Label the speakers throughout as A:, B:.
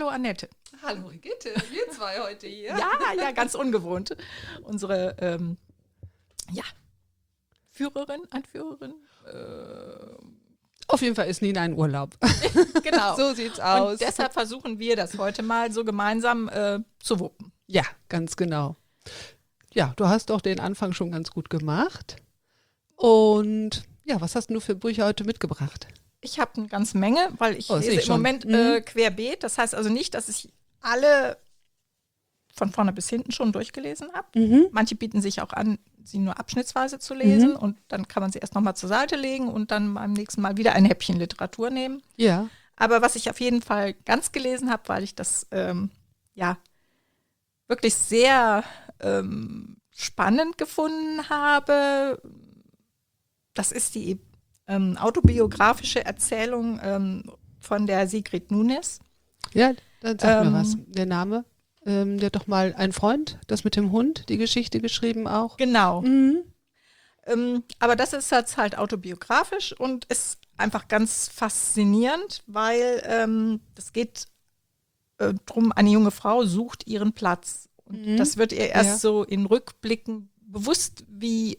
A: Hallo Annette.
B: Hallo Brigitte, wir zwei heute hier.
A: Ja, ganz ungewohnt. Unsere Führerin, Anführerin.
B: Auf jeden Fall ist Nina in Urlaub.
A: Genau.
B: So sieht's aus.
A: Und deshalb versuchen wir das heute mal so gemeinsam zu wuppen.
B: Ja, ganz genau. Ja, du hast doch den Anfang schon ganz gut gemacht. Und ja, was hast du für Bücher heute mitgebracht?
A: Ich habe eine ganze Menge, weil ich lese
B: sehe ich
A: im
B: schon.
A: Moment querbeet. Das heißt also nicht, dass ich alle von vorne bis hinten schon durchgelesen habe. Manche bieten sich auch an, sie nur abschnittsweise zu lesen und dann kann man sie erst nochmal zur Seite legen und dann beim nächsten Mal wieder ein Häppchen Literatur nehmen.
B: Ja.
A: Aber was ich auf jeden Fall ganz gelesen habe, weil ich das wirklich sehr spannend gefunden habe, das ist die autobiografische Erzählung von der Sigrid Nunes.
B: Ja, dann sag mir was. Der Name. Der hat doch mal ein Freund, das mit dem Hund, die Geschichte geschrieben auch.
A: Genau. Aber das ist jetzt halt autobiografisch und ist einfach ganz faszinierend, weil es geht drum, eine junge Frau sucht ihren Platz. Und das wird ihr erst so in Rückblicken bewusst, wie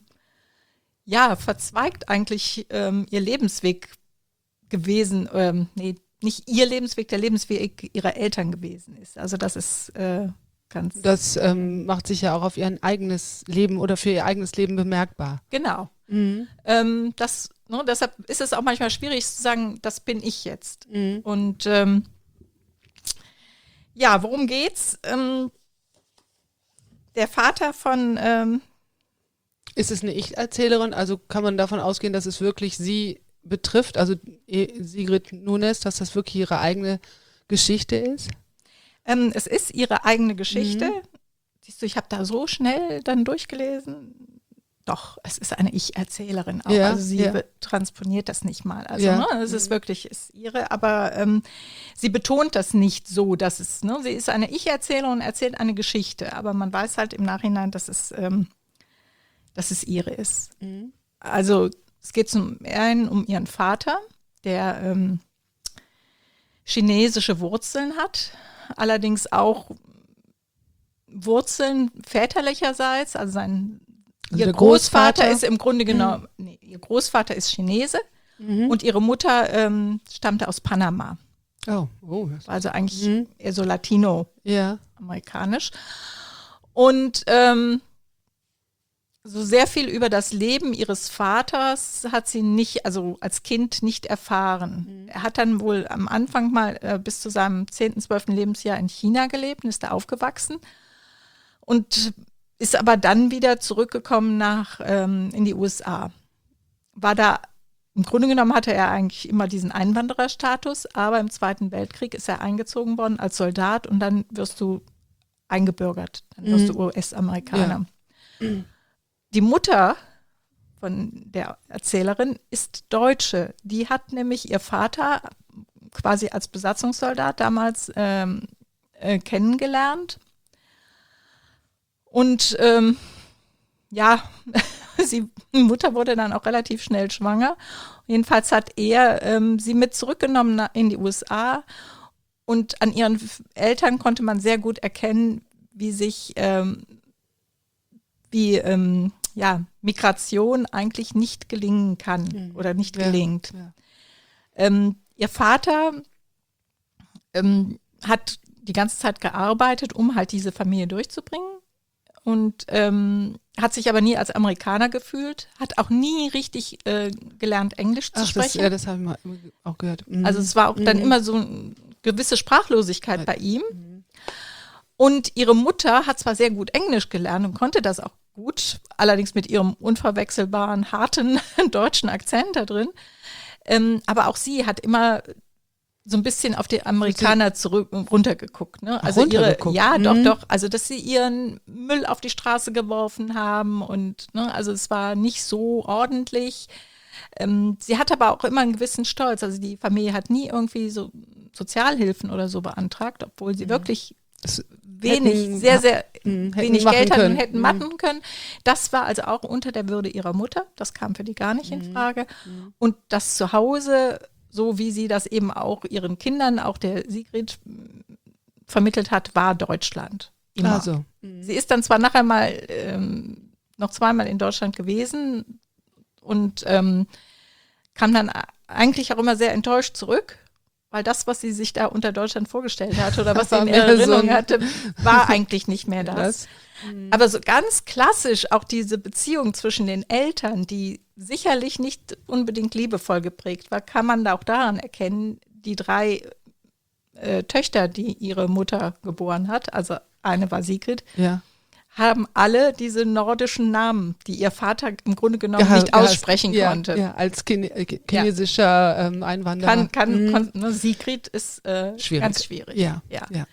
A: verzweigt eigentlich ihr Lebensweg gewesen, nicht ihr Lebensweg, der Lebensweg ihrer Eltern gewesen ist. Also das ist ganz...
B: Das macht sich ja auch auf ihr eigenes Leben oder für ihr eigenes Leben bemerkbar.
A: Genau. Deshalb ist es auch manchmal schwierig zu sagen, das bin ich jetzt. Und worum geht's? Der Vater von...
B: Ist es eine Ich-Erzählerin? Also kann man davon ausgehen, dass es wirklich sie betrifft, also Sigrid Nunes, dass das wirklich ihre eigene Geschichte ist?
A: Es ist ihre eigene Geschichte. Siehst du, ich habe da so schnell dann durchgelesen. Doch, es ist eine Ich-Erzählerin auch. Also sie transponiert das nicht mal. Also es ist wirklich ist ihre, aber sie betont das nicht so, dass es, sie ist eine Ich-Erzählerin und erzählt eine Geschichte, aber man weiß halt im Nachhinein, dass es ihre ist. Also es geht zum einen um ihren Vater, der chinesische Wurzeln hat, allerdings auch Wurzeln väterlicherseits, also ihr Großvater ist im Grunde genommen, ihr Großvater ist Chinese und ihre Mutter stammte aus Panama. Also eigentlich eher so latino-amerikanisch. Und so sehr viel über das Leben ihres Vaters hat sie nicht, also als Kind nicht erfahren. Er hat dann wohl am Anfang mal bis zu seinem 10., 12. Lebensjahr in China gelebt und ist da aufgewachsen und ist aber dann wieder zurückgekommen in die USA. War da, im Grunde genommen hatte er eigentlich immer diesen Einwandererstatus, aber im Zweiten Weltkrieg ist er eingezogen worden als Soldat und dann wirst du eingebürgert, dann wirst du US-Amerikaner. Ja. Die Mutter von der Erzählerin ist Deutsche. Die hat nämlich ihr Vater quasi als Besatzungssoldat damals kennengelernt. Und die Mutter wurde dann auch relativ schnell schwanger. Jedenfalls hat er sie mit zurückgenommen in die USA. Und an ihren Eltern konnte man sehr gut erkennen, wie sich Migration eigentlich nicht gelingen kann oder nicht gelingt. Ja. Ihr Vater hat die ganze Zeit gearbeitet, um halt diese Familie durchzubringen und hat sich aber nie als Amerikaner gefühlt, hat auch nie richtig gelernt, Englisch zu sprechen.
B: Das habe ich mal auch gehört.
A: Also es war auch dann immer so eine gewisse Sprachlosigkeit bei ihm. Und ihre Mutter hat zwar sehr gut Englisch gelernt und konnte das auch gut, allerdings mit ihrem unverwechselbaren, harten deutschen Akzent da drin. Aber auch sie hat immer so ein bisschen auf die Amerikaner runtergeguckt. Ne? Also doch. Also, dass sie ihren Müll auf die Straße geworfen haben und, also es war nicht so ordentlich. Sie hat aber auch immer einen gewissen Stolz. Also die Familie hat nie irgendwie so Sozialhilfen oder so beantragt, obwohl sie wirklich wenig Geld hatten und hätten machen können. Das war also auch unter der Würde ihrer Mutter. Das kam für die gar nicht in Frage. Und das Zuhause so wie sie das eben auch ihren Kindern, auch der Sigrid vermittelt hat, war Deutschland. Immer.
B: Also.
A: Sie ist dann zwar nachher mal noch zweimal in Deutschland gewesen und kam dann eigentlich auch immer sehr enttäuscht zurück, weil das, was sie sich da unter Deutschland vorgestellt hatte oder was sie in Erinnerung hatte, war eigentlich nicht mehr das. Aber so ganz klassisch auch diese Beziehung zwischen den Eltern, die sicherlich nicht unbedingt liebevoll geprägt war, kann man da auch daran erkennen, die 3 Töchter, die ihre Mutter geboren hat, also eine war Sigrid, haben alle diese nordischen Namen, die ihr Vater im Grunde genommen nicht aussprechen konnte.
B: Ja, als chinesischer Einwanderer.
A: Sigrid ist
B: schwierig.
A: Ganz schwierig.
B: Ja.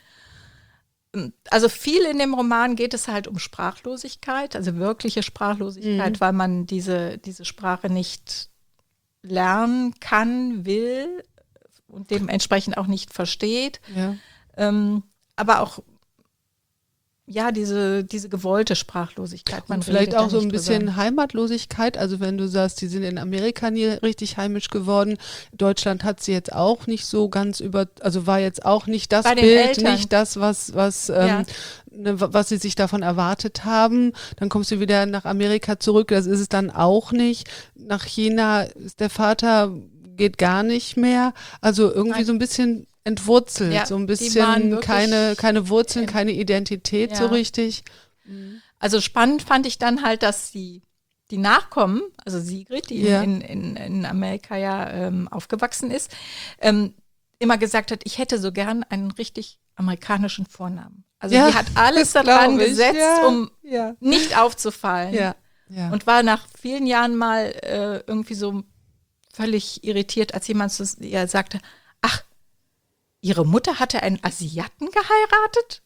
A: Also viel in dem Roman geht es halt um Sprachlosigkeit, also wirkliche Sprachlosigkeit, weil man diese Sprache nicht lernen kann, will und dementsprechend auch nicht versteht.
B: Ja.
A: Aber auch diese gewollte Sprachlosigkeit. Man
B: und vielleicht auch so ein
A: nicht
B: bisschen
A: drüber.
B: Heimatlosigkeit. Also wenn du sagst, die sind in Amerika nie richtig heimisch geworden. Deutschland hat sie jetzt auch nicht so ganz also war jetzt auch nicht das
A: Bei den
B: Bild,
A: Eltern.
B: nicht das, was was sie sich davon erwartet haben. Dann kommst du wieder nach Amerika zurück, das ist es dann auch nicht. Nach China ist der Vater, geht gar nicht mehr. Also irgendwie so ein bisschen entwurzelt, so ein bisschen keine Wurzeln, keine Identität so richtig.
A: Also spannend fand ich dann halt, dass die Nachkommen, also Sigrid, die in Amerika aufgewachsen ist, immer gesagt hat, ich hätte so gern einen richtig amerikanischen Vornamen. Also die hat alles daran gesetzt, um nicht aufzufallen.
B: Ja.
A: Und war nach vielen Jahren mal irgendwie so völlig irritiert, als jemand zu ihr sagte, ach, ihre Mutter hatte einen Asiaten geheiratet?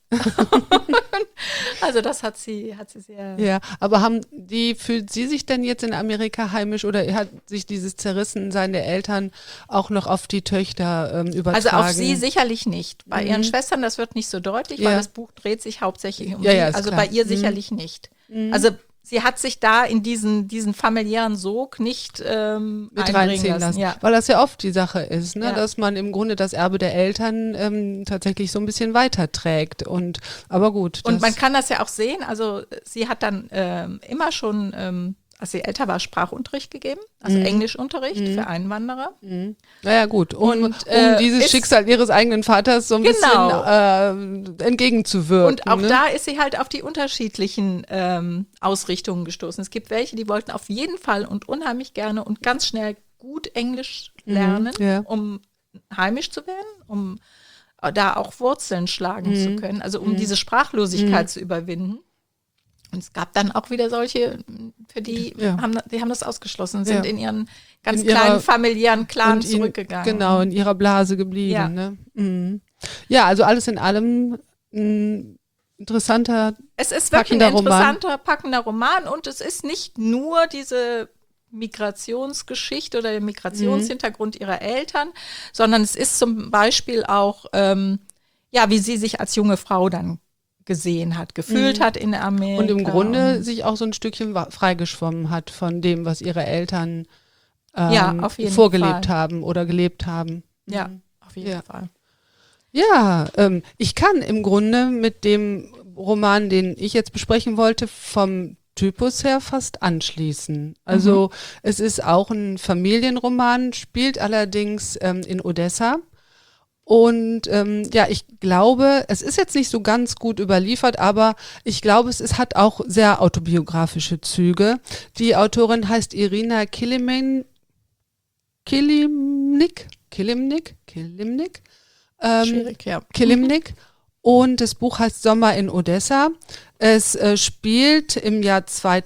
A: Also das hat sie sehr...
B: Ja, aber fühlt sie sich denn jetzt in Amerika heimisch oder hat sich dieses Zerrissensein der Eltern auch noch auf die Töchter übertragen?
A: Also auf sie sicherlich nicht. Bei ihren Schwestern, das wird nicht so deutlich, weil das Buch dreht sich hauptsächlich um sie. Also klar. Bei ihr sicherlich nicht. Also sie hat sich da in diesen familiären Sog nicht
B: mit reinziehen lassen.
A: Ja.
B: Weil das ja oft die Sache ist, ne?
A: Ja.
B: Dass man im Grunde das Erbe der Eltern tatsächlich so ein bisschen weiterträgt. Aber gut.
A: Und man kann das ja auch sehen, also sie hat dann immer schon, als sie älter war, Sprachunterricht gegeben, also Englischunterricht für Einwanderer.
B: Naja gut, um dieses Schicksal ihres eigenen Vaters so ein bisschen entgegenzuwirken.
A: Und auch da ist sie halt auf die unterschiedlichen Ausrichtungen gestoßen. Es gibt welche, die wollten auf jeden Fall und unheimlich gerne und ganz schnell gut Englisch lernen, um heimisch zu werden, um da auch Wurzeln schlagen zu können, also um diese Sprachlosigkeit zu überwinden. Und es gab dann auch wieder solche, für die haben das ausgeschlossen, sind in ihren ganz kleinen familiären Clan zurückgegangen.
B: Genau, in ihrer Blase geblieben.
A: Ja.
B: Ne? Ja, also alles in allem interessanter,
A: es ist wirklich ein interessanter, packender Roman und es ist nicht nur diese Migrationsgeschichte oder der Migrationshintergrund ihrer Eltern, sondern es ist zum Beispiel auch, wie sie sich als junge Frau dann gesehen hat, gefühlt hat in Amerika.
B: Und im Grunde sich auch so ein Stückchen freigeschwommen hat von dem, was ihre Eltern
A: auf jeden
B: vorgelebt
A: Fall.
B: haben oder gelebt haben.
A: Ja, auf jeden Fall.
B: Ja, ich kann im Grunde mit dem Roman, den ich jetzt besprechen wollte, vom Typus her fast anschließen. Also es ist auch ein Familienroman, spielt allerdings in Odessa. Und ich glaube, es ist jetzt nicht so ganz gut überliefert, aber ich glaube, es hat auch sehr autobiografische Züge. Die Autorin heißt Irina Kilimnik.
A: Schwierig, ja.
B: Kilimnik. Und das Buch heißt Sommer in Odessa. Es spielt im Jahr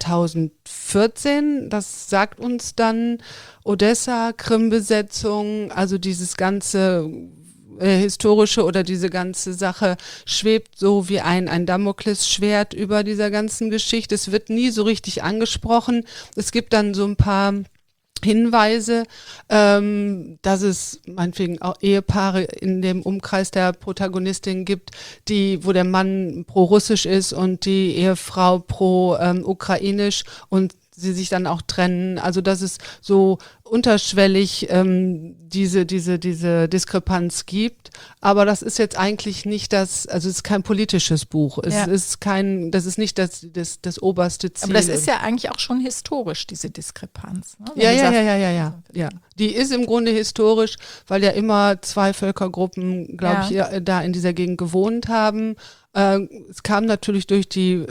B: 2014. Das sagt uns dann Odessa, Krim-Besetzung, also dieses ganze historische oder diese ganze Sache schwebt so wie ein Damoklesschwert über dieser ganzen Geschichte. Es wird nie so richtig angesprochen. Es gibt dann so ein paar Hinweise, dass es meinetwegen auch Ehepaare in dem Umkreis der Protagonistin gibt, wo der Mann pro-russisch ist und die Ehefrau pro-ukrainisch und sie sich dann auch trennen. Also dass es so unterschwellig diese Diskrepanz gibt. Aber das ist jetzt eigentlich nicht also es ist kein politisches Buch. Das ist nicht das oberste Ziel.
A: Aber das ist ja eigentlich auch schon historisch, diese Diskrepanz. Ne?
B: Ja. Die ist im Grunde historisch, weil ja immer zwei Völkergruppen, glaube ich, da in dieser Gegend gewohnt haben. Es kam natürlich durch die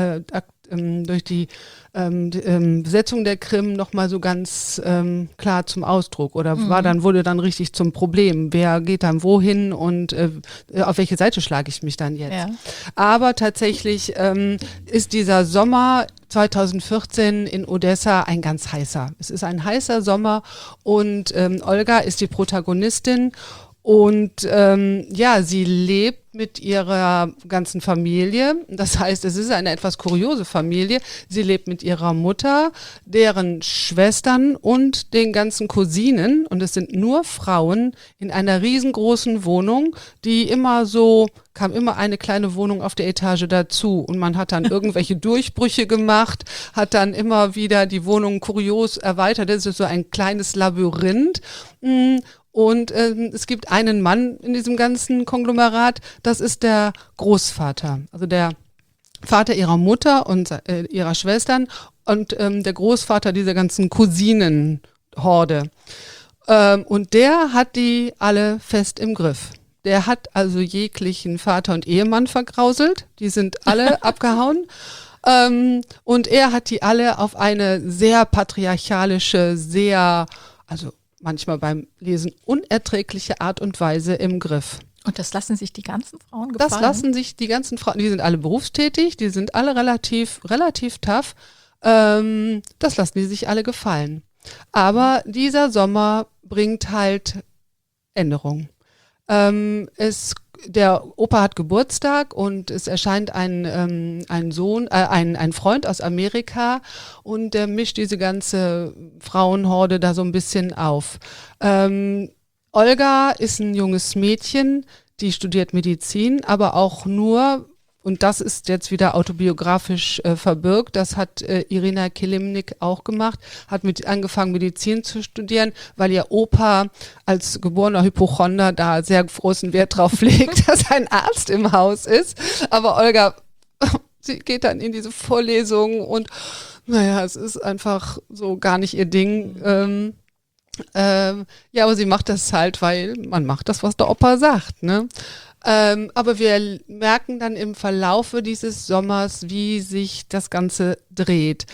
B: Besetzung der Krim nochmal so ganz klar zum Ausdruck oder wurde dann richtig zum Problem. Wer geht dann wohin und auf welche Seite schlage ich mich dann jetzt? Ja. Aber tatsächlich ist dieser Sommer 2014 in Odessa ein ganz heißer. Es ist ein heißer Sommer und Olga ist die Protagonistin. Und sie lebt mit ihrer ganzen Familie. Das heißt, es ist eine etwas kuriose Familie. Sie lebt mit ihrer Mutter, deren Schwestern und den ganzen Cousinen. Und es sind nur Frauen in einer riesengroßen Wohnung, kam immer eine kleine Wohnung auf der Etage dazu. Und man hat dann irgendwelche Durchbrüche gemacht, hat dann immer wieder die Wohnung kurios erweitert. Das ist so ein kleines Labyrinth. Und es gibt einen Mann in diesem ganzen Konglomerat, das ist der Großvater, also der Vater ihrer Mutter und ihrer Schwestern und der Großvater dieser ganzen Cousinenhorde. Und der hat die alle fest im Griff. Der hat also jeglichen Vater und Ehemann vergrauselt, die sind alle abgehauen. Und er hat die alle auf eine sehr patriarchalische, manchmal beim Lesen unerträgliche Art und Weise im Griff.
A: Und das lassen sich die ganzen Frauen gefallen?
B: Das lassen sich die ganzen Frauen, die sind alle berufstätig, die sind alle relativ tough. Das lassen die sich alle gefallen. Aber dieser Sommer bringt halt Änderungen. Der Opa hat Geburtstag und es erscheint ein Freund aus Amerika und der mischt diese ganze Frauenhorde da so ein bisschen auf. Olga ist ein junges Mädchen, die studiert Medizin, aber auch nur, und das ist jetzt wieder autobiografisch verbirgt, das hat Irina Kilimnik auch gemacht, hat angefangen Medizin zu studieren, weil ihr Opa als geborener Hypochonder da sehr großen Wert drauf legt, dass ein Arzt im Haus ist. Aber Olga, sie geht dann in diese Vorlesungen und es ist einfach so gar nicht ihr Ding. Aber sie macht das halt, weil man macht das, was der Opa sagt, ne? Aber wir merken dann im Verlaufe dieses Sommers, wie sich das Ganze dreht.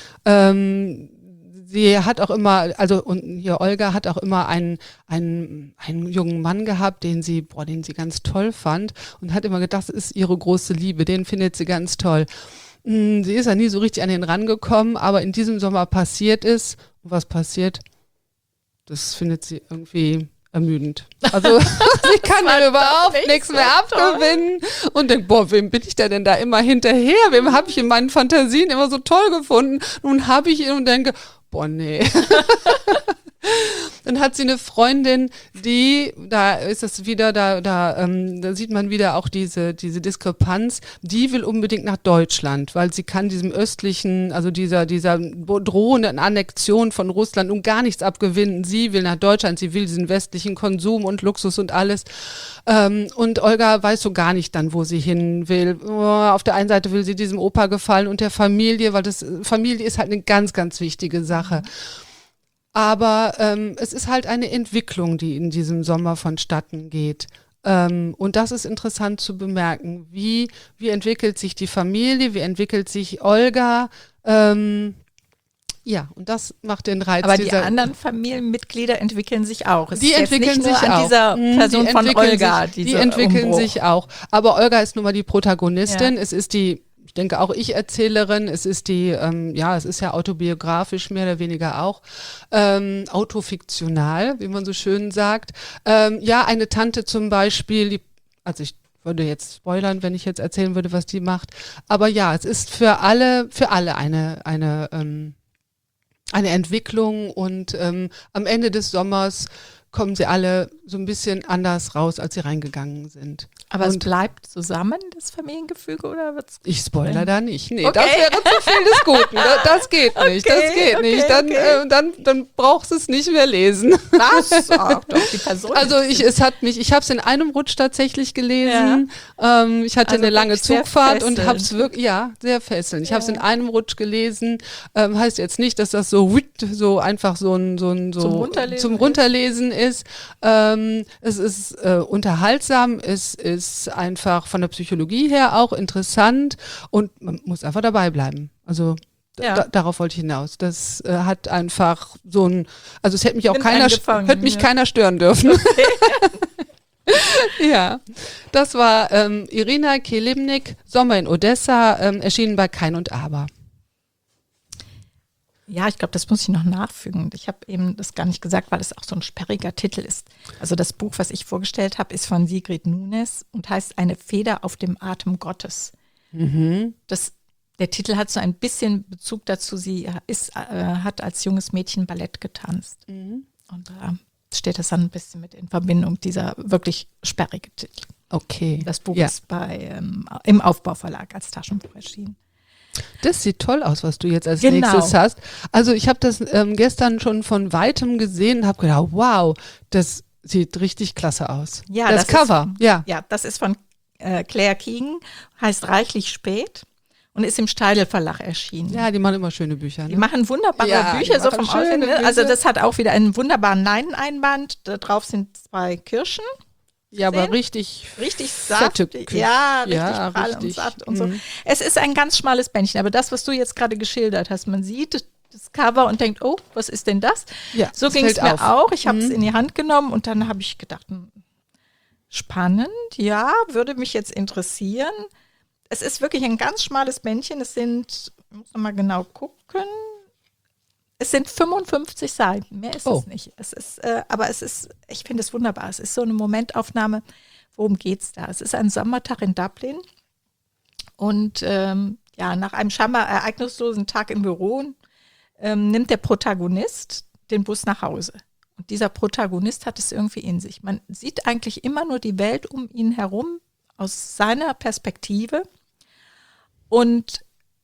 B: Sie hat auch immer, Olga hat auch immer einen jungen Mann gehabt, den sie ganz toll fand und hat immer gedacht, das ist ihre große Liebe, den findet sie ganz toll. Sie ist ja nie so richtig an den rangekommen, aber in diesem Sommer passiert es. Und was passiert? Das findet sie irgendwie ermüdend. Also sie kann dann überhaupt nichts mehr abgewinnen und denkt, wem bin ich denn da immer hinterher? Wem habe ich in meinen Fantasien immer so toll gefunden? Nun habe ich ihn und denke, nee. Dann hat sie eine Freundin, da sieht man wieder auch diese Diskrepanz, die will unbedingt nach Deutschland, weil sie kann diesem östlichen, also dieser drohenden Annexion von Russland und gar nichts abgewinnen. Sie will nach Deutschland, sie will diesen westlichen Konsum und Luxus und alles. Und Olga weiß so gar nicht dann, wo sie hin will. Auf der einen Seite will sie diesem Opa gefallen und der Familie, weil Familie ist halt eine ganz, ganz wichtige Sache. Aber es ist halt eine Entwicklung, die in diesem Sommer vonstatten geht. Und das ist interessant zu bemerken. Wie entwickelt sich die Familie, wie entwickelt sich Olga? Und das macht den Reiz.
A: Aber die anderen Familienmitglieder entwickeln sich auch.
B: Die entwickeln sich auch.
A: An dieser Person von Olga.
B: Die entwickeln sich auch. Aber Olga ist nun mal die Protagonistin. Ja. Es ist ich denke auch Ich-Erzählerin, es ist es ist ja autobiografisch mehr oder weniger auch, autofiktional, wie man so schön sagt. Eine Tante zum Beispiel, ich würde jetzt spoilern, wenn ich jetzt erzählen würde, was die macht, aber ja, es ist für alle eine Entwicklung und am Ende des Sommers kommen sie alle so ein bisschen anders raus, als sie reingegangen sind.
A: Aber es bleibt zusammen, das Familiengefüge, oder wird's?
B: Ich spoiler da nicht. Nee,
A: Okay.
B: das wäre zu viel des Guten. Das geht nicht. Das geht nicht. Dann brauchst du es nicht mehr lesen.
A: Was? Ach, doch, die Person.
B: Also ich habe es in einem Rutsch tatsächlich gelesen. Ich hatte
A: Also
B: eine lange
A: wirklich sehr
B: Zugfahrt und
A: fesselnd.
B: habe es wirklich, sehr fesselnd. Ich habe es in einem Rutsch gelesen. Heißt jetzt nicht, dass das so einfach so zum Runterlesen ist. Es ist unterhaltsam, es ist einfach von der Psychologie her auch interessant und man muss einfach dabei bleiben. Also darauf wollte ich hinaus. Das hat einfach also es hätte mich auch keiner stören dürfen. Okay. Ja, das war Irina Kelebnik, Sommer in Odessa, erschienen bei Kein und Aber.
A: Ja, ich glaube, das muss ich noch nachfügen. Ich habe eben das gar nicht gesagt, weil es auch so ein sperriger Titel ist. Also das Buch, was ich vorgestellt habe, ist von Sigrid Nunes und heißt Eine Feder auf dem Atem Gottes.
B: Mhm.
A: Der Titel hat so ein bisschen Bezug dazu. Sie hat als junges Mädchen Ballett getanzt.
B: Mhm.
A: Und da steht das dann ein bisschen mit in Verbindung, dieser wirklich sperrige Titel.
B: Okay.
A: Das Buch ist im Aufbauverlag als Taschenbuch erschienen.
B: Das sieht toll aus, was du jetzt als
A: Genau.
B: nächstes hast. Also ich habe das gestern schon von Weitem gesehen und habe gedacht, wow, das sieht richtig klasse aus.
A: Ja,
B: das Cover,
A: Ja, das ist von Claire Keegan, heißt Reichlich spät und ist im Steidl Verlag erschienen.
B: Ja, die machen immer schöne Bücher. Ne?
A: Die machen wunderbare Bücher, so vom Aussehen. Ne? Also das hat auch wieder einen wunderbaren Leineneinband. Da drauf sind 2 Kirschen.
B: Ja, aber richtig
A: saftig. Ja, richtig prall
B: richtig.
A: und satt und so. Es ist ein ganz schmales Bändchen, aber das, was du jetzt gerade geschildert hast, man sieht das Cover und denkt, oh, was ist denn das?
B: Ja,
A: so ging es mir auch. Ich habe es in die Hand genommen und dann habe ich gedacht, spannend, ja, würde mich jetzt interessieren. Es ist wirklich ein ganz schmales Bändchen. Es sind, ich muss noch mal genau gucken, es sind 55 Seiten, mehr ist es nicht. Es ist, aber ich finde es wunderbar. Es ist so eine Momentaufnahme. Worum geht's da? Es ist ein Sommertag in Dublin und nach einem scheinbar ereignislosen Tag im Büro nimmt der Protagonist den Bus nach Hause. Und dieser Protagonist hat es irgendwie in sich. Man sieht eigentlich immer nur die Welt um ihn herum aus seiner Perspektive und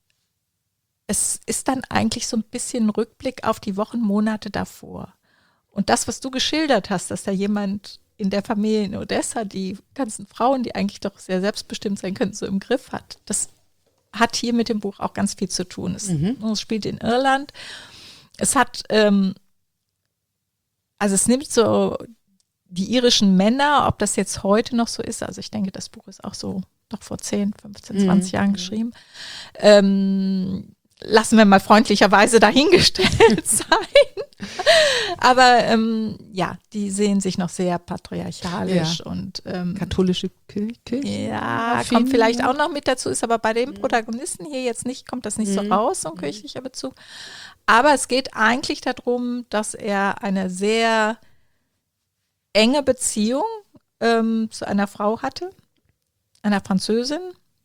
A: es ist dann eigentlich so ein bisschen Rückblick auf die Wochen, Monate davor. Und das, was du geschildert hast, dass da jemand in der Familie in Odessa die ganzen Frauen, die eigentlich doch sehr selbstbestimmt sein könnten, so im Griff hat, das hat hier mit dem Buch auch ganz viel zu tun. Es spielt in Irland. Es hat, es nimmt so die irischen Männer, ob das jetzt heute noch so ist, also ich denke, das Buch ist auch so doch vor 10, 15, 20 Jahren geschrieben, lassen wir mal freundlicherweise dahingestellt sein. Aber die sehen sich noch sehr patriarchalisch und
B: katholische Kirche.
A: Ja, kommt vielleicht auch noch mit dazu, ist aber bei dem Protagonisten hier jetzt nicht, kommt das nicht so raus, so ein kirchlicher Bezug. Aber es geht eigentlich darum, dass er eine sehr enge Beziehung zu einer Frau hatte, einer Französin.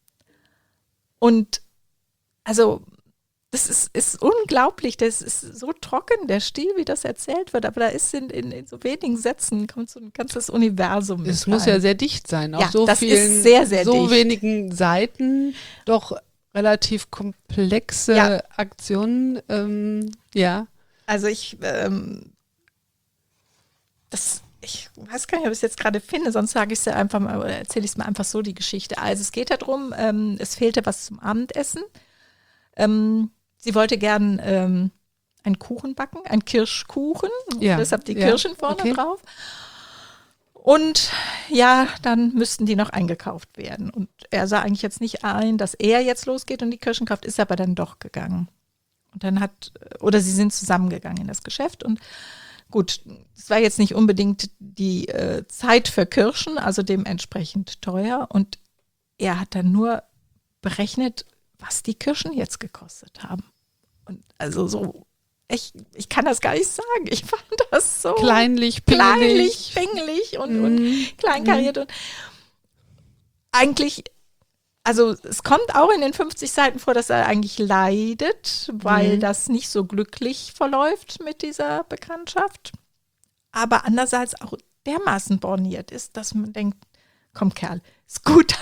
A: Und also das ist unglaublich, das ist so trocken, der Stil, wie das erzählt wird, aber da ist in so wenigen Sätzen kommt so ein ganzes Universum mit
B: Es
A: rein.
B: muss ja sehr dicht sein, auf
A: das ist sehr, sehr
B: so
A: dicht.
B: wenigen Seiten, doch relativ komplexe Aktionen,
A: Also ich weiß gar nicht, ob ich es jetzt gerade finde, sonst sage ich es ja einfach mal oder erzähle ich es mal einfach so, die Geschichte. Also es geht darum, es fehlte was zum Abendessen. Sie wollte gern einen Kuchen backen, einen Kirschkuchen, deshalb die Kirschen vorne drauf. Und dann müssten die noch eingekauft werden. Und er sah eigentlich jetzt nicht ein, dass er jetzt losgeht und die Kirschen kauft, ist aber dann doch gegangen. Und dann sie sind zusammengegangen in das Geschäft und gut, es war jetzt nicht unbedingt die Zeit für Kirschen, also dementsprechend teuer. Und er hat dann nur berechnet, was die Kirschen jetzt gekostet haben. Und also so, ich kann das gar nicht sagen. Ich fand das so
B: kleinlich,
A: pingelig und kleinkariert. Und eigentlich, also es kommt auch in den 50 Seiten vor, dass er eigentlich leidet, weil das nicht so glücklich verläuft mit dieser Bekanntschaft. aber andererseits auch dermaßen borniert ist, dass man denkt, komm Kerl, ist gut,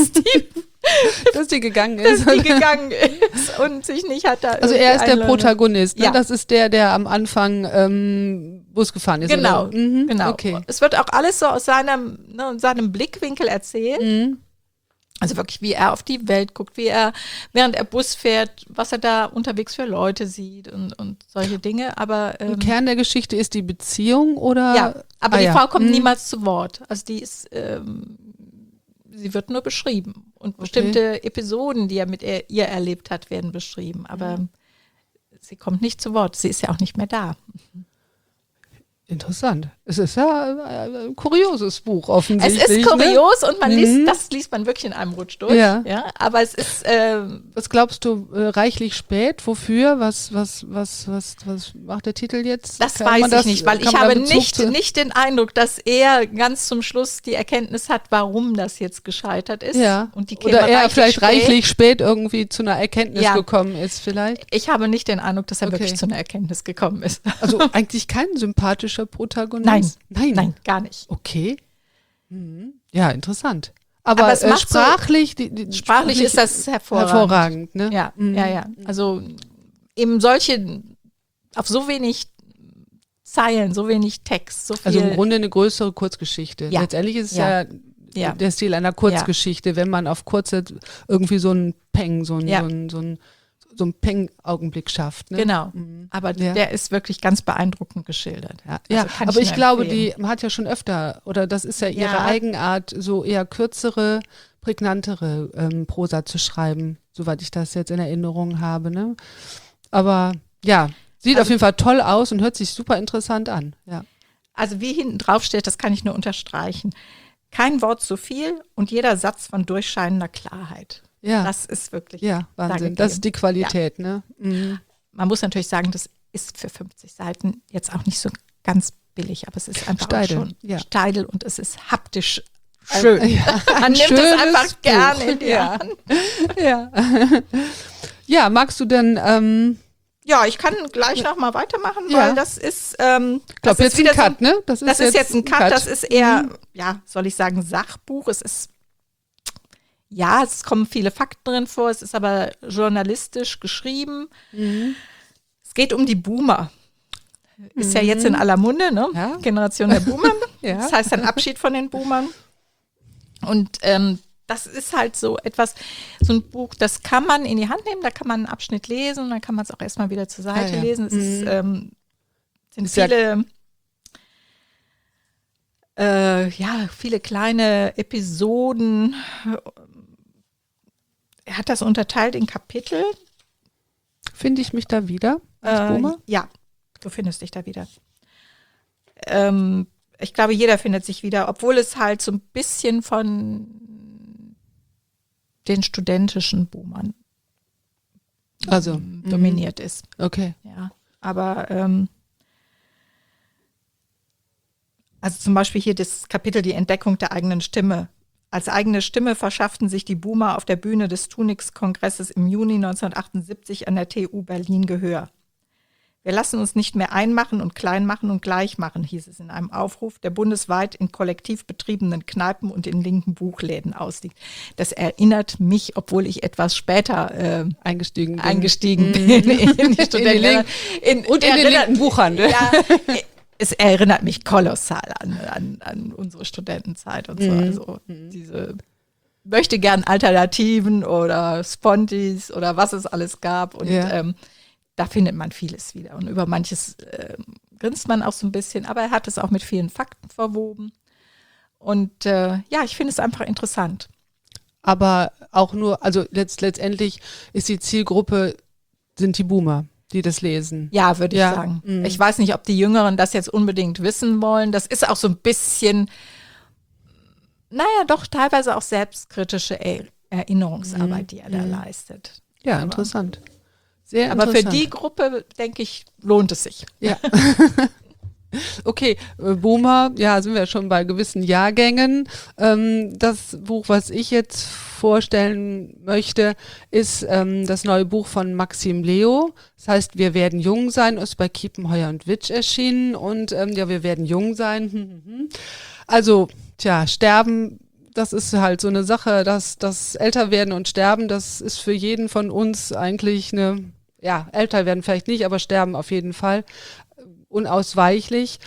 B: dass die gegangen
A: dass
B: ist.
A: die gegangen ist und sich nicht hat da
B: Also er ist der Protagonist, ne?
A: Ja.
B: Das ist der am Anfang Bus gefahren ist.
A: Genau,
B: oder? Mhm,
A: genau.
B: Okay.
A: Es wird auch alles so aus seinem Blickwinkel erzählt.
B: Mhm.
A: Also wirklich, wie er auf die Welt guckt, wie er, während er Bus fährt, was er da unterwegs für Leute sieht und solche Dinge. Aber
B: Im Kern der Geschichte ist die Beziehung oder?
A: ja, aber die
B: ja.
A: Frau kommt
B: Mhm.
A: niemals zu Wort. Also die ist, sie wird nur beschrieben. Und bestimmte Episoden, die er mit ihr erlebt hat, werden beschrieben. Aber sie kommt nicht zu Wort. Sie ist ja auch nicht mehr da.
B: Interessant. Es ist ja ein kurioses Buch
A: Es
B: offensichtlich.
A: ist kurios und man
B: Mhm.
A: das liest man wirklich in einem Rutsch durch.
B: Ja.
A: Aber es ist,
B: Was glaubst du, reichlich spät? Wofür? Was macht der Titel jetzt?
A: das
B: Kann
A: weiß
B: man
A: ich nicht, weil
B: kann
A: ich
B: man da
A: habe
B: Bezug
A: nicht den Eindruck, dass er ganz zum Schluss die Erkenntnis hat, warum das jetzt gescheitert ist.
B: Ja.
A: Und die käme
B: Oder er vielleicht
A: spät.
B: reichlich spät irgendwie zu einer Erkenntnis
A: Ja.
B: gekommen ist vielleicht.
A: Ich habe nicht den Eindruck, dass er
B: Okay.
A: wirklich zu einer Erkenntnis gekommen ist.
B: Also eigentlich kein sympathischer Protagonist?
A: Nein, gar nicht.
B: Okay. Mhm. Ja, interessant. Aber,
A: Aber es macht so-
B: sprachlich,
A: Sprachlich ist das
B: hervorragend, ne?
A: Ja,
B: Mhm.
A: ja. Also eben auf so wenig Zeilen, so wenig Text, so viel.
B: Also im Grunde eine größere Kurzgeschichte.
A: Ja.
B: Letztendlich ist es
A: Ja.
B: ja,
A: Ja.
B: der Stil einer Kurzgeschichte, wenn man auf kurze irgendwie so einen Peng, so
A: Ja.
B: einen Peng-Augenblick schafft. Ne?
A: Genau.
B: Mhm.
A: Aber
B: Ja.
A: der ist wirklich ganz beeindruckend geschildert.
B: Ja,
A: Also kann
B: aber ich
A: nur
B: glaube,
A: empfehlen.
B: die hat ja schon öfter, oder das ist ja ihre
A: Ja.
B: Eigenart, so eher kürzere, prägnantere Prosa zu schreiben, soweit ich das jetzt in Erinnerung habe. Ne? Aber ja, sieht
A: Also-
B: auf jeden Fall toll aus und hört sich super interessant an. Ja.
A: Also wie hinten drauf steht, das kann ich nur unterstreichen. Kein Wort zu viel und jeder Satz von durchscheinender Klarheit.
B: Ja,
A: Das ist wirklich
B: ja, Wahnsinn.
A: dargegeben.
B: Das ist die Qualität, ne? Mhm.
A: Man muss natürlich sagen, das ist für 50 Seiten jetzt auch nicht so ganz billig, aber es ist einfach
B: Steidel,
A: auch schon
B: ja.
A: steidel und es ist haptisch schön.
B: Ja,
A: Man nimmt es
B: schönes
A: einfach
B: Buch.
A: gerne in die
B: Ja.
A: Hand.
B: Ja. Ja, magst du denn,
A: Ja, ich kann gleich noch mal weitermachen,
B: Ja.
A: weil das ist,
B: ich glaube,
A: das
B: jetzt
A: ist wieder
B: ein Cut, ne?
A: das ist jetzt ein Cut, das ist eher, ja, soll ich sagen, Sachbuch. Es ist, ja, es kommen viele Fakten drin vor, es ist aber journalistisch geschrieben.
B: Mhm.
A: Es geht um die Boomer. Ist ja jetzt in aller Munde, ne?
B: Ja.
A: Generation der Boomer.
B: Ja.
A: Das heißt ein Abschied von den Boomern. Und das ist halt so etwas, so ein Buch, das kann man in die Hand nehmen, da kann man einen Abschnitt lesen und dann kann man es auch erstmal wieder zur Seite
B: Ja.
A: lesen. Es ist, sind
B: Ist ja-
A: viele kleine Episoden. Er hat das unterteilt in Kapitel.
B: Finde ich mich da wieder als Boomer?
A: Ja, du findest dich da wieder. Ich glaube, jeder findet sich wieder, obwohl es halt so ein bisschen von den studentischen Boomern
B: Also,
A: dominiert ist.
B: okay.
A: Ja, aber also zum Beispiel hier das Kapitel Die Entdeckung der eigenen Stimme. Als eigene Stimme verschafften sich die Boomer auf der Bühne des Tunix-Kongresses im Juni 1978 an der TU Berlin Gehör. Wir lassen uns nicht mehr einmachen und klein machen und gleich machen, hieß es in einem Aufruf, der bundesweit in kollektiv betriebenen Kneipen und in linken Buchläden ausliegt. Das erinnert mich, obwohl ich etwas später
B: Eingestiegen bin.
A: bin in die Studenten.
B: Und in den linken Buchhandel.
A: Ja, es erinnert mich kolossal an unsere Studentenzeit und so. Also diese möchte gern Alternativen oder Spontis oder was es alles gab. Und da findet man vieles wieder. Und über manches grinst man auch so ein bisschen, aber er hat es auch mit vielen Fakten verwoben. Und ich finde es einfach interessant.
B: Aber auch nur, also letztendlich ist die Zielgruppe, sind die Boomer, die das lesen.
A: Ja, würde ich
B: Ja.
A: sagen.
B: Mhm.
A: Ich weiß nicht, ob die Jüngeren das jetzt unbedingt wissen wollen. Das ist auch so ein bisschen, doch teilweise auch selbstkritische Erinnerungsarbeit, die er da leistet.
B: Ja,
A: Aber-
B: interessant. Sehr
A: Aber für
B: interessant.
A: die Gruppe, denke ich, lohnt es sich.
B: Ja. Okay, Boomer, ja, sind wir schon bei gewissen Jahrgängen. Das Buch, was ich jetzt vorstellen möchte, ist das neue Buch von Maxim Leo. Das heißt, Wir werden jung sein, ist bei Kiepenheuer und Witsch erschienen und ja, wir werden jung sein. Also, tja, sterben, das ist halt so eine Sache, dass das Älterwerden und Sterben, das ist für jeden von uns eigentlich älter werden vielleicht nicht, aber sterben auf jeden Fall unausweichlich.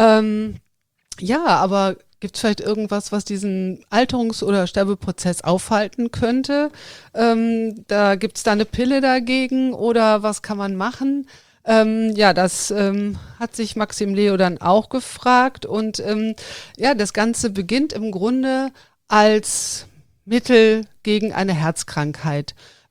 B: Aber gibt es vielleicht irgendwas, was diesen Alterungs- oder Sterbeprozess aufhalten könnte? Gibt es da eine Pille dagegen oder was kann man machen? Das hat sich Maxim Leo dann auch gefragt und das Ganze beginnt im Grunde als Mittel gegen eine Herzkrankheit.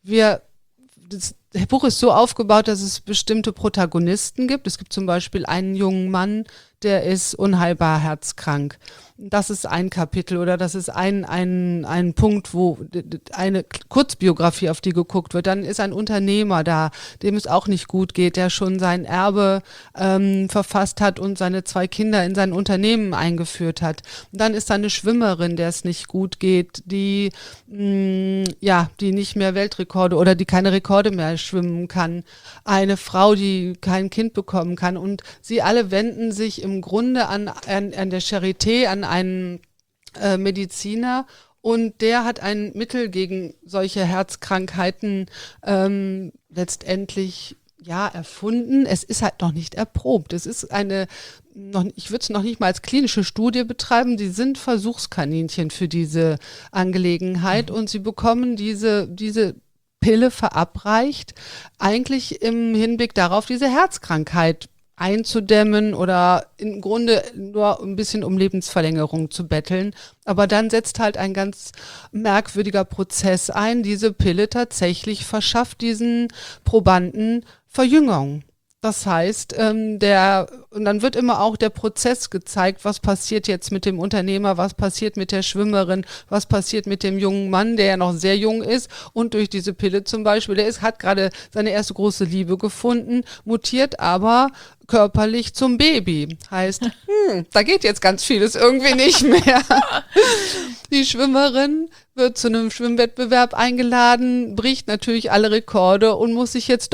B: Das Buch ist so aufgebaut, dass es bestimmte Protagonisten gibt. Es gibt zum Beispiel einen jungen Mann, der ist unheilbar herzkrank. Das ist ein Kapitel oder das ist ein Punkt, wo eine Kurzbiografie, auf die geguckt wird. Dann ist ein Unternehmer da, dem es auch nicht gut geht, der schon sein Erbe verfasst hat und seine 2 Kinder in sein Unternehmen eingeführt hat. Und dann ist da eine Schwimmerin, der es nicht gut geht, die nicht mehr Weltrekorde oder die keine Rekorde mehr schwimmen kann. Eine Frau, die kein Kind bekommen kann. Und sie alle wenden sich im Grunde an der Charité, an einen Mediziner und der hat ein Mittel gegen solche Herzkrankheiten letztendlich erfunden. Es ist halt noch nicht erprobt. Es ist ich würde es noch nicht mal als klinische Studie betreiben. Die sind Versuchskaninchen für diese Angelegenheit und sie bekommen diese Pille verabreicht, eigentlich im Hinblick darauf, diese Herzkrankheit einzudämmen oder im Grunde nur ein bisschen um Lebensverlängerung zu betteln. Aber dann setzt halt ein ganz merkwürdiger Prozess ein. Diese Pille tatsächlich verschafft diesen Probanden Verjüngung. Das heißt, und dann wird immer auch der Prozess gezeigt, was passiert jetzt mit dem Unternehmer, was passiert mit der Schwimmerin, was passiert mit dem jungen Mann, der ja noch sehr jung ist und durch diese Pille zum Beispiel, hat gerade seine erste große Liebe gefunden, mutiert aber körperlich zum Baby. Heißt, da geht jetzt ganz vieles irgendwie nicht mehr. Die Schwimmerin wird zu einem Schwimmwettbewerb eingeladen, bricht natürlich alle Rekorde und muss sich jetzt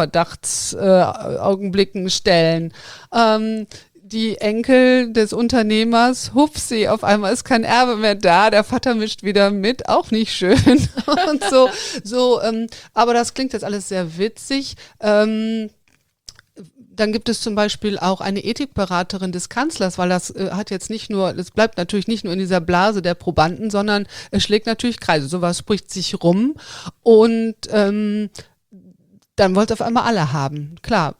B: Dopingverdachtsaugenblicken stellen. Die Enkel des Unternehmers, hupsi, auf einmal ist kein Erbe mehr da, der Vater mischt wieder mit, auch nicht schön. Und aber das klingt jetzt alles sehr witzig. Dann gibt es zum Beispiel auch eine Ethikberaterin des Kanzlers, weil das bleibt natürlich nicht nur in dieser Blase der Probanden, sondern es schlägt natürlich Kreise. Sowas spricht sich rum und dann wollen es auf einmal alle haben. Klar,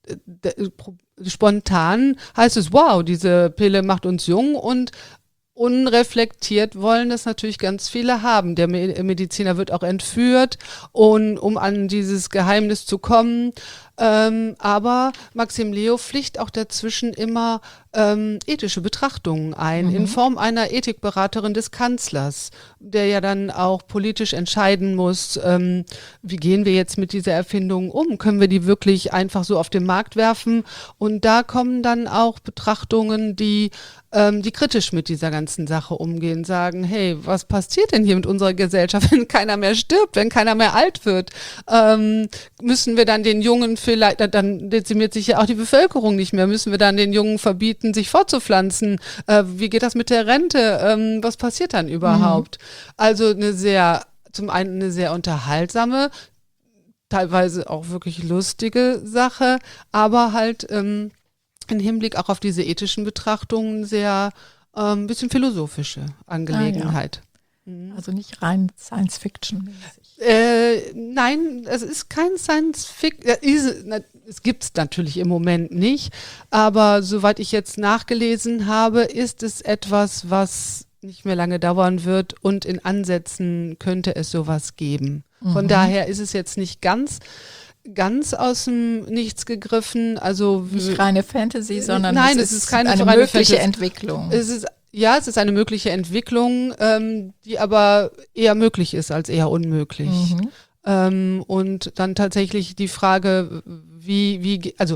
B: spontan heißt es, wow, diese Pille macht uns jung und unreflektiert wollen das natürlich ganz viele haben. Der Mediziner wird auch entführt, um an dieses Geheimnis zu kommen. Aber Maxim Leo pflicht auch dazwischen immer ethische Betrachtungen ein, in Form einer Ethikberaterin des Kanzlers, der ja dann auch politisch entscheiden muss, wie gehen wir jetzt mit dieser Erfindung um? Können wir die wirklich einfach so auf den Markt werfen? Und da kommen dann auch Betrachtungen, die kritisch mit dieser ganzen Sache umgehen, sagen, hey, was passiert denn hier mit unserer Gesellschaft, wenn keiner mehr stirbt, wenn keiner mehr alt wird? Müssen wir dann den Jungen vielleicht, dann dezimiert sich ja auch die Bevölkerung nicht mehr, müssen wir dann den Jungen verbieten, sich fortzupflanzen? Wie geht das mit der Rente? Was passiert dann überhaupt? Also zum einen eine sehr unterhaltsame, teilweise auch wirklich lustige Sache, aber halt im Hinblick auch auf diese ethischen Betrachtungen sehr ein bisschen philosophische Angelegenheit.
A: Also nicht rein Science-Fiction-mäßig.
B: Nein, es ist kein Science-Fiction. Es gibt es natürlich im Moment nicht, aber soweit ich jetzt nachgelesen habe, ist es etwas, was nicht mehr lange dauern wird und in Ansätzen könnte es sowas geben. Von daher ist es jetzt nicht ganz aus dem Nichts gegriffen. Also
A: nicht reine Fantasy, sondern
B: es ist keine
A: eine mögliche Entwicklung.
B: Es ist eine mögliche Entwicklung, die aber eher möglich ist als eher unmöglich. Und dann tatsächlich die Frage,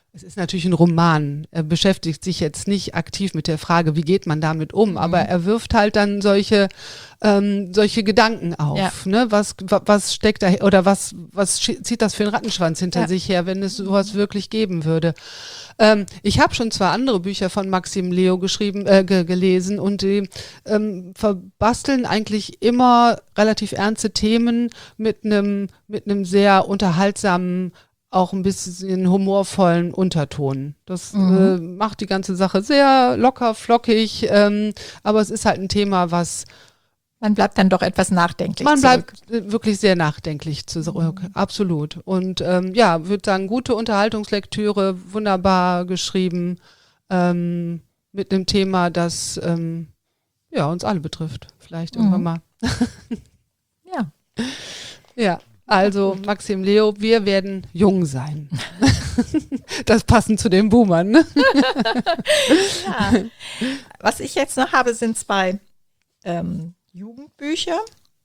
B: es ist natürlich ein Roman. Er beschäftigt sich jetzt nicht aktiv mit der Frage, wie geht man damit um, aber er wirft halt dann solche Gedanken auf. Ne? Was steckt da, oder was zieht das für einen Rattenschwanz hinter sich her, wenn es sowas wirklich geben würde? Ich habe schon 2 andere Bücher von Maxim Leo gelesen und die verbasteln eigentlich immer relativ ernste Themen mit einem sehr unterhaltsamen, auch ein bisschen humorvollen Unterton. Das macht die ganze Sache sehr locker, flockig, aber es ist halt ein Thema, was
A: man bleibt dann doch etwas nachdenklich
B: man
A: zurück.
B: bleibt wirklich sehr nachdenklich zurück, absolut. Und würde sagen, gute Unterhaltungslektüre, wunderbar geschrieben, mit einem Thema, das uns alle betrifft, vielleicht irgendwann mal.
A: Ja.
B: Ja. Also Maxim Leo, wir werden jung sein. Das passend zu den Boomern. Ne?
A: Ja. Was ich jetzt noch habe, sind 2 Jugendbücher.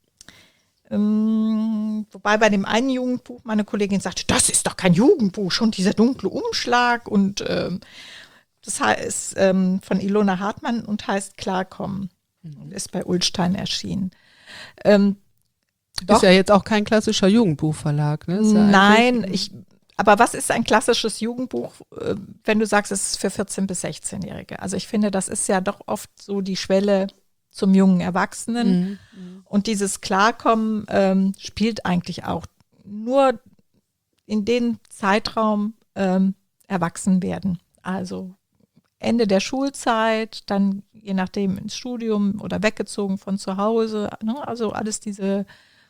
A: Wobei bei dem einen Jugendbuch meine Kollegin sagte, das ist doch kein Jugendbuch, schon dieser dunkle Umschlag. Und das heißt von Ilona Hartmann und heißt Klarkommen. Ist bei Ullstein erschienen.
B: Ist ja jetzt auch kein klassischer Jugendbuchverlag, ne?
A: Nein, aber was ist ein klassisches Jugendbuch, wenn du sagst, es ist für 14- bis 16-Jährige? Also ich finde, das ist ja doch oft so die Schwelle zum jungen Erwachsenen. Und dieses Klarkommen spielt eigentlich auch nur in den Zeitraum erwachsen werden. Also Ende der Schulzeit, dann je nachdem ins Studium oder weggezogen von zu Hause. Ne? Also alles diese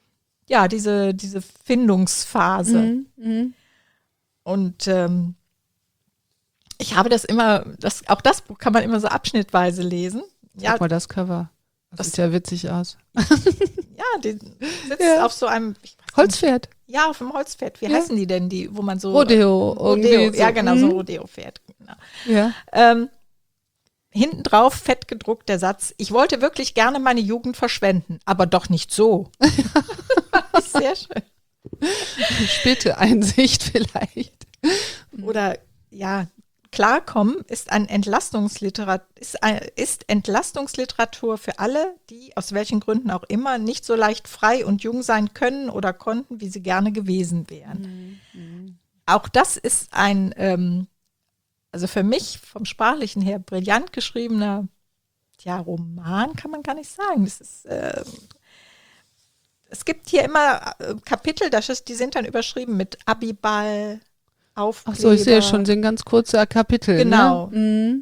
A: Findungsphase. Und ich habe das immer, auch das Buch kann man immer so abschnittweise lesen.
B: Guck mal das Cover. Das sieht ja witzig aus.
A: Ja, die sitzt auf so einem
B: Holzpferd.
A: Ja, auf dem Holzpferd. Wie heißen die denn, wo man so
B: Rodeo.
A: Ja, genau, so Rodeo-Pferd. Genau.
B: Ja.
A: Hinten drauf fett gedruckt der Satz, ich wollte wirklich gerne meine Jugend verschwenden, aber doch nicht so. Sehr schön.
B: Späte Einsicht vielleicht.
A: Oder Klarkommen ist Entlastungsliteratur für alle, die aus welchen Gründen auch immer nicht so leicht frei und jung sein können oder konnten, wie sie gerne gewesen wären. Auch das ist ein also für mich vom Sprachlichen her brillant geschriebener Roman, kann man gar nicht sagen. Das ist, es gibt hier immer Kapitel, die sind dann überschrieben mit Abiball, Aufkleber.
B: Ach so, ich sehe schon, sind ganz kurze Kapitel.
A: Genau.
B: Ne?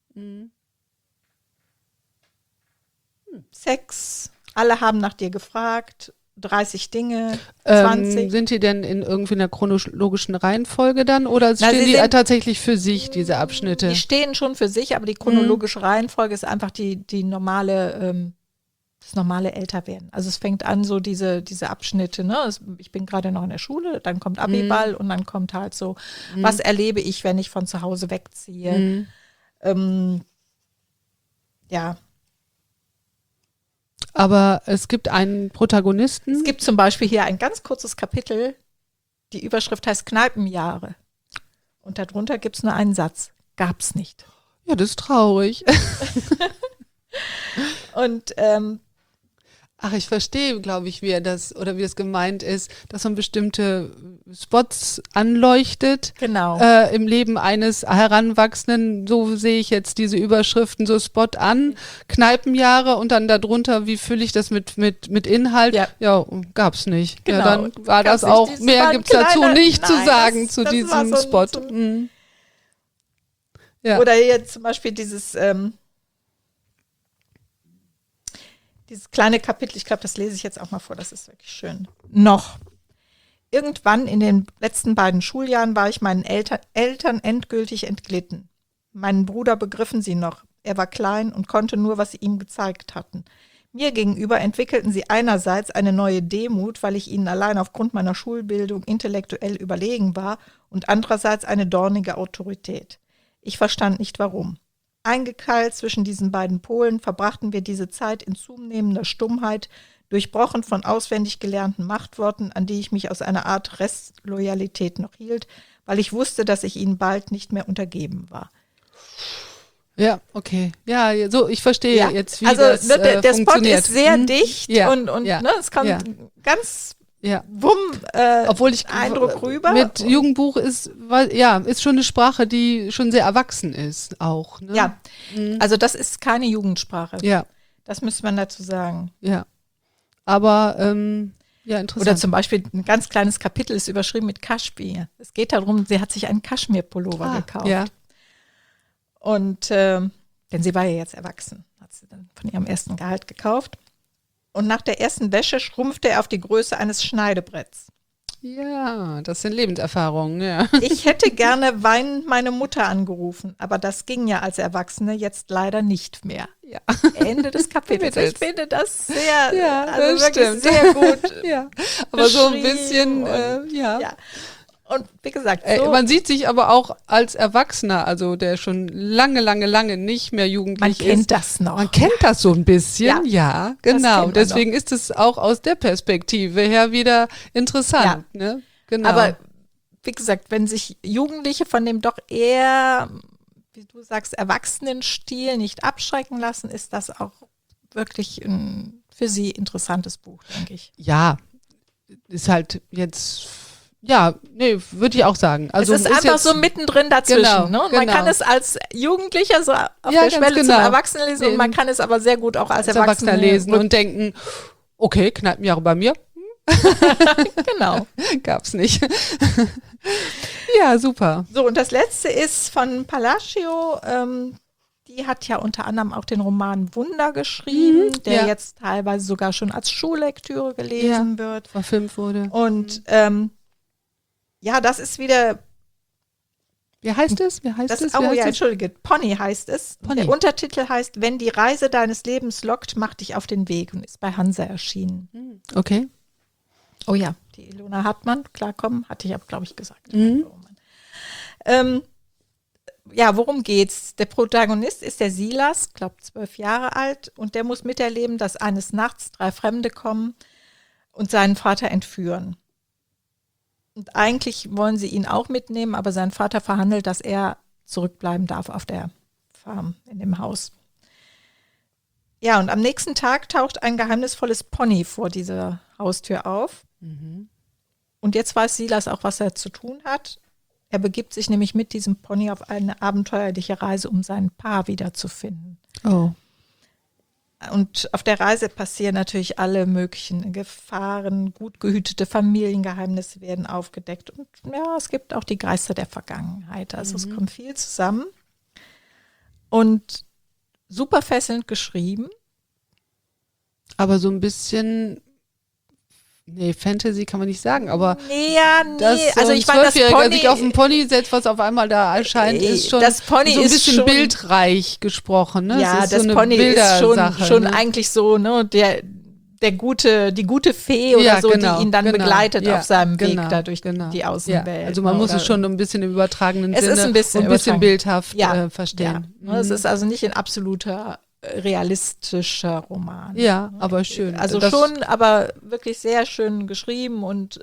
A: Sex, alle haben nach dir gefragt, 30 Dinge, 20.
B: Sind die denn in irgendwie einer chronologischen Reihenfolge dann oder stehen die tatsächlich für sich, diese Abschnitte?
A: Die stehen schon für sich, aber die chronologische Reihenfolge ist einfach die normale, das normale Älterwerden. Also es fängt an so diese Abschnitte, ne? Ich bin gerade noch in der Schule, dann kommt Abiball und dann kommt halt so, was erlebe ich, wenn ich von zu Hause wegziehe? Ja.
B: Aber es gibt einen Protagonisten.
A: Es gibt zum Beispiel hier ein ganz kurzes Kapitel, die Überschrift heißt Kneipenjahre. Und darunter gibt es nur einen Satz, gab's nicht.
B: Ja, das ist traurig.
A: Und
B: ach, ich verstehe, glaube ich, wie es gemeint ist, dass man bestimmte Spots anleuchtet.
A: Genau.
B: Im Leben eines Heranwachsenden, so sehe ich jetzt diese Überschriften, so Spot an, Kneipenjahre und dann darunter, wie fülle ich das mit Inhalt? Ja, gab's nicht.
A: Genau.
B: Ja, dann war das auch, mehr gibt's dazu nicht zu sagen, zu
A: das
B: diesem Spot. Ja.
A: Oder jetzt zum Beispiel dieses kleine Kapitel, ich glaube, das lese ich jetzt auch mal vor, das ist wirklich schön. Noch. Irgendwann in den letzten beiden Schuljahren war ich meinen Eltern endgültig entglitten. Meinen Bruder begriffen sie noch. Er war klein und konnte nur, was sie ihm gezeigt hatten. Mir gegenüber entwickelten sie einerseits eine neue Demut, weil ich ihnen allein aufgrund meiner Schulbildung intellektuell überlegen war, und andererseits eine dornige Autorität. Ich verstand nicht, warum. Eingekeilt zwischen diesen beiden Polen verbrachten wir diese Zeit in zunehmender Stummheit, durchbrochen von auswendig gelernten Machtworten, an die ich mich aus einer Art Restloyalität noch hielt, weil ich wusste, dass ich ihnen bald nicht mehr untergeben war.
B: Ja, okay. Ja, so, ich verstehe jetzt, wie
A: also,
B: das
A: der Spot
B: funktioniert.
A: ist sehr dicht und
B: ja,
A: es kommt ganz
B: obwohl ich
A: Eindruck rüber.
B: Mit Jugendbuch ist schon eine Sprache, die schon sehr erwachsen ist auch. Ne?
A: Ja, also das ist keine Jugendsprache.
B: Ja.
A: Das müsste man dazu sagen.
B: Ja, aber interessant.
A: Oder zum Beispiel ein ganz kleines Kapitel ist überschrieben mit Kaschmir. Es geht darum, sie hat sich einen Kaschmir-Pullover gekauft.
B: Ja.
A: Und denn sie war ja jetzt erwachsen, hat sie dann von ihrem ersten Gehalt gekauft. Und nach der ersten Wäsche schrumpfte er auf die Größe eines Schneidebretts.
B: Ja, das sind Lebenserfahrungen, ja.
A: Ich hätte gerne weinend meine Mutter angerufen, aber das ging ja als Erwachsene jetzt leider nicht mehr.
B: Ja.
A: Ende des Kapitels. Ich finde das sehr,
B: das
A: wirklich
B: stimmt.
A: sehr gut.
B: Ja, aber so ein bisschen,
A: ja. Und wie gesagt,
B: man sieht sich aber auch als Erwachsener, also der schon lange nicht mehr jugendlich ist.
A: Man kennt das noch.
B: Man kennt das so ein bisschen, ja genau. Deswegen
A: noch.
B: ist es auch aus der Perspektive her wieder interessant. Ja. Ne? Genau.
A: Aber wie gesagt, wenn sich Jugendliche von dem doch eher, wie du sagst, Erwachsenenstil nicht abschrecken lassen, ist das auch wirklich ein für sie interessantes Buch, denke ich.
B: Ja, ist halt jetzt... Ja, nee, würde ich auch sagen. Also
A: es ist einfach so mittendrin dazwischen.
B: Genau,
A: ne? Und man kann es als Jugendlicher so auf der Schwelle zum Erwachsenen lesen und man kann es aber sehr gut auch als Erwachsener
B: lesen und denken, okay, Kneipenjahre bei mir.
A: Genau.
B: Gab's nicht. Ja, super.
A: So, und das letzte ist von Palacio. Die hat ja unter anderem auch den Roman Wunder geschrieben, der jetzt teilweise sogar schon als Schullektüre gelesen wird.
B: Verfilmt wurde.
A: Und das ist wieder.
B: Wie heißt es?
A: Entschuldige. Pony heißt es.
B: Pony.
A: Der Untertitel heißt, wenn die Reise deines Lebens lockt, mach dich auf den Weg und ist bei Hansa erschienen.
B: Okay.
A: Oh ja, die Ilona Hartmann, klarkommen, hatte ich aber, glaube ich, gesagt. Worum geht's? Der Protagonist ist der Silas, glaube 12 Jahre alt, und der muss miterleben, dass eines Nachts 3 Fremde kommen und seinen Vater entführen. Und eigentlich wollen sie ihn auch mitnehmen, aber sein Vater verhandelt, dass er zurückbleiben darf auf der Farm, in dem Haus. Ja, und am nächsten Tag taucht ein geheimnisvolles Pony vor dieser Haustür auf. Und jetzt weiß Silas auch, was er zu tun hat. Er begibt sich nämlich mit diesem Pony auf eine abenteuerliche Reise, um sein Paar wiederzufinden.
B: Oh.
A: Und auf der Reise passieren natürlich alle möglichen Gefahren, gut gehütete Familiengeheimnisse werden aufgedeckt. Und ja, es gibt auch die Geister der Vergangenheit. Also es kommt viel zusammen. Und super fesselnd geschrieben.
B: Aber so ein bisschen... Nee, Fantasy kann man nicht sagen, aber
A: also ich meine, das Pony
B: sich auf ein Pony setzt, was auf einmal da erscheint, ist schon
A: das Pony
B: so ein
A: ist
B: bisschen
A: schon,
B: bildreich gesprochen. Ne?
A: Ja,
B: das
A: so Pony ist schon eigentlich so, ne, die gute Fee oder so, die ihn dann begleitet auf seinem Weg da durch die Außenwelt.
B: Ja, also man muss es schon ein bisschen im übertragenen Sinne,
A: ist ein bisschen
B: bildhaft verstehen.
A: Ja. Es ist also nicht ein absoluter realistischer Roman.
B: Ja, aber schön.
A: Also schon, aber wirklich sehr schön geschrieben und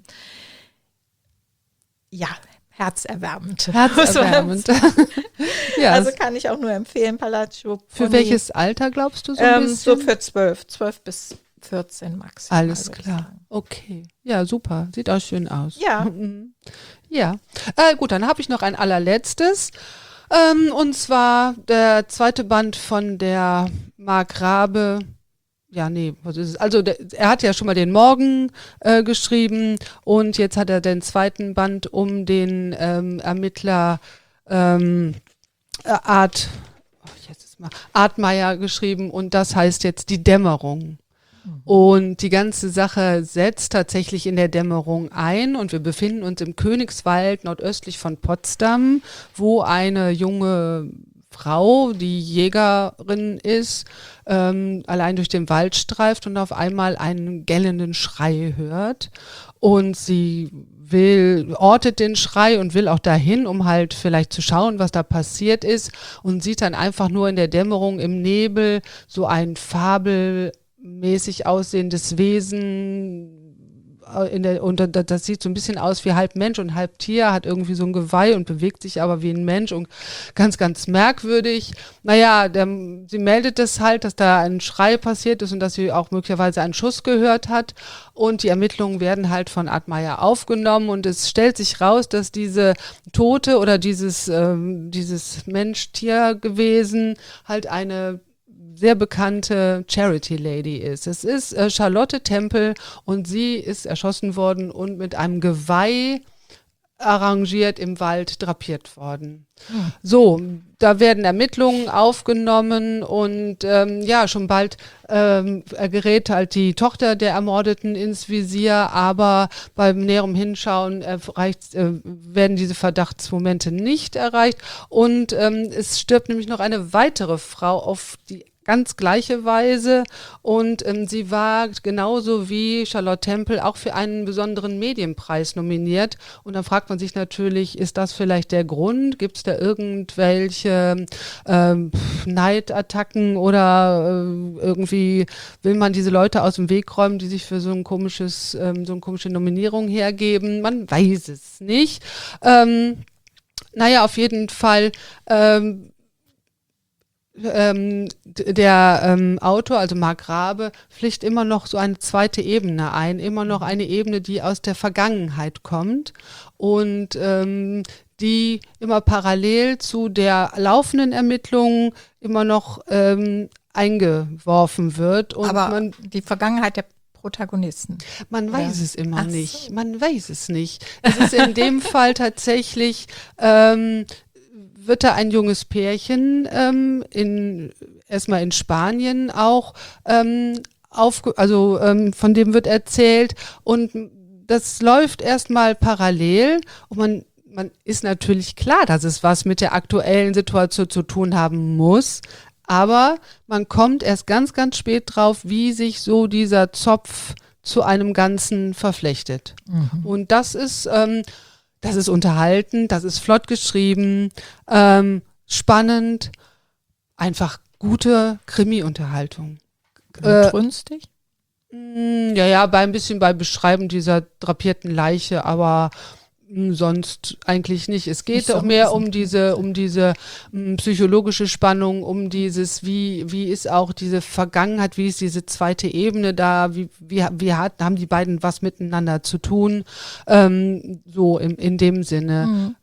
A: herzerwärmend.
B: Herzerwärmend. Ja.
A: Also kann ich auch nur empfehlen, Palacio.
B: Für welches Alter glaubst du so ein bisschen?
A: So für 12 bis 14 maximal.
B: Alles klar. Okay. Ja, super. Sieht auch schön aus.
A: Ja.
B: Ja. Gut, dann habe ich noch ein allerletztes. Und zwar der zweite Band von der Mark Rabe. Ja, nee, was ist es? Also er hat ja schon mal den Morgen geschrieben und jetzt hat er den zweiten Band um den Ermittler Artmeier geschrieben und das heißt jetzt Die Dämmerung. Und die ganze Sache setzt tatsächlich in der Dämmerung ein und wir befinden uns im Königswald nordöstlich von Potsdam, wo eine junge Frau, die Jägerin ist, allein durch den Wald streift und auf einmal einen gellenden Schrei hört. Und sie ortet den Schrei und will auch dahin, um halt vielleicht zu schauen, was da passiert ist und sieht dann einfach nur in der Dämmerung im Nebel so ein fabelmäßig aussehendes Wesen das sieht so ein bisschen aus wie halb Mensch und halb Tier, hat irgendwie so ein Geweih und bewegt sich aber wie ein Mensch und ganz, ganz merkwürdig. Naja, sie meldet es halt, dass da ein Schrei passiert ist und dass sie auch möglicherweise einen Schuss gehört hat. Und die Ermittlungen werden halt von Admire aufgenommen und es stellt sich raus, dass diese Tote oder dieses Mensch-Tier-Gewesen halt eine sehr bekannte Charity Lady ist. Es ist Charlotte Temple und sie ist erschossen worden und mit einem Geweih arrangiert im Wald drapiert worden. So, da werden Ermittlungen aufgenommen und schon bald gerät halt die Tochter der Ermordeten ins Visier, aber beim näherem Hinschauen werden diese Verdachtsmomente nicht erreicht und es stirbt nämlich noch eine weitere Frau auf die ganz gleiche Weise und sie war genauso wie Charlotte Temple auch für einen besonderen Medienpreis nominiert und dann fragt man sich natürlich, ist das vielleicht der Grund? Gibt es da irgendwelche Neidattacken oder irgendwie will man diese Leute aus dem Weg räumen, die sich für so eine komische Nominierung hergeben? Man weiß es nicht. Auf jeden Fall der Autor, also Mark Rabe, pflicht immer noch so eine zweite Ebene ein, immer noch eine Ebene, die aus der Vergangenheit kommt und die immer parallel zu der laufenden Ermittlung immer noch eingeworfen wird. Und
A: aber die Vergangenheit der Protagonisten.
B: Man weiß es immer nicht. Man weiß es nicht. Es ist in dem Fall tatsächlich wird da ein junges Pärchen erstmal in Spanien auch von dem wird erzählt und das läuft erstmal parallel und man ist natürlich klar, dass es was mit der aktuellen Situation zu tun haben muss, aber man kommt erst ganz, ganz spät drauf, wie sich so dieser Zopf zu einem Ganzen verflechtet. Mhm. Und das ist unterhalten, das ist flott geschrieben, spannend, einfach gute Krimi-Unterhaltung.
A: Trünstig?
B: Ein bisschen bei Beschreiben dieser drapierten Leiche, aber sonst eigentlich nicht. Es geht auch mehr um diese psychologische Spannung, um dieses, wie ist auch diese Vergangenheit, wie ist diese zweite Ebene da, wie haben die beiden was miteinander zu tun, so in dem Sinne.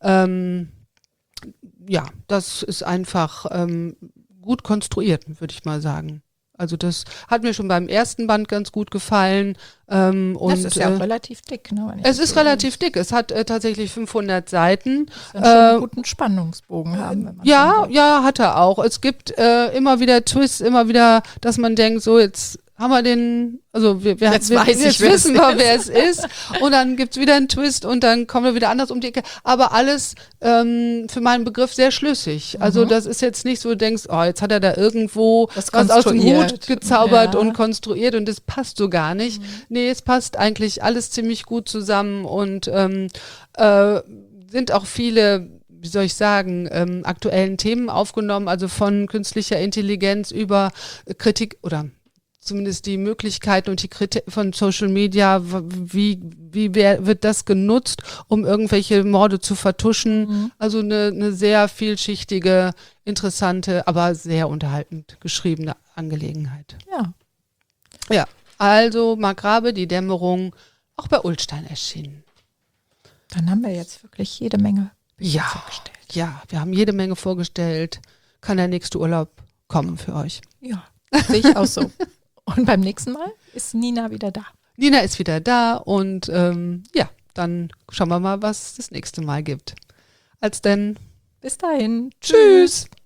B: Das ist einfach gut konstruiert, würde ich mal sagen. Also das hat mir schon beim ersten Band ganz gut gefallen.
A: Das ist ja auch relativ dick. Ne,
B: es ist relativ dick. Es hat tatsächlich 500 Seiten.
A: Das schon einen guten Spannungsbogen haben. Wenn man
B: hat er auch. Es gibt immer wieder Twists, immer wieder, dass man denkt, so jetzt haben wir den, also jetzt wissen wir, wer es ist. Und dann gibt's wieder einen Twist und dann kommen wir wieder anders um die Ecke. Aber alles für meinen Begriff sehr schlüssig. Also das ist jetzt nicht so, du denkst, jetzt hat er da irgendwo was aus dem Hut gezaubert und konstruiert und das passt so gar nicht. Nee, es passt eigentlich alles ziemlich gut zusammen und sind auch viele, wie soll ich sagen, aktuellen Themen aufgenommen, also von künstlicher Intelligenz über Kritik oder zumindest die Möglichkeiten und die Kritik von Social Media, wird das genutzt, um irgendwelche Morde zu vertuschen? Also eine sehr vielschichtige, interessante, aber sehr unterhaltend geschriebene Angelegenheit. Ja, also Mark Rabe, Die Dämmerung, auch bei Ullstein erschienen.
A: Dann haben wir jetzt wirklich jede Menge
B: vorgestellt. Ja, wir haben jede Menge vorgestellt. Kann der nächste Urlaub kommen für euch?
A: Ja, sehe ich auch so. Und beim nächsten Mal ist Nina wieder da.
B: Nina ist wieder da und dann schauen wir mal, was das nächste Mal gibt. Als denn.
A: Bis dahin.
B: Tschüss.